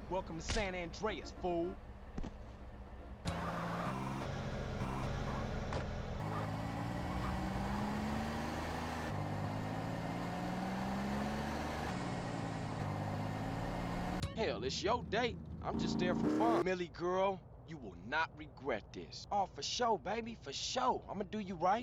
Welcome to San Andreas, fool. Hell, it's your date. I'm just there for fun. Millie girl, you will not regret this. Oh, for sure, baby, for sure. I'ma do you right.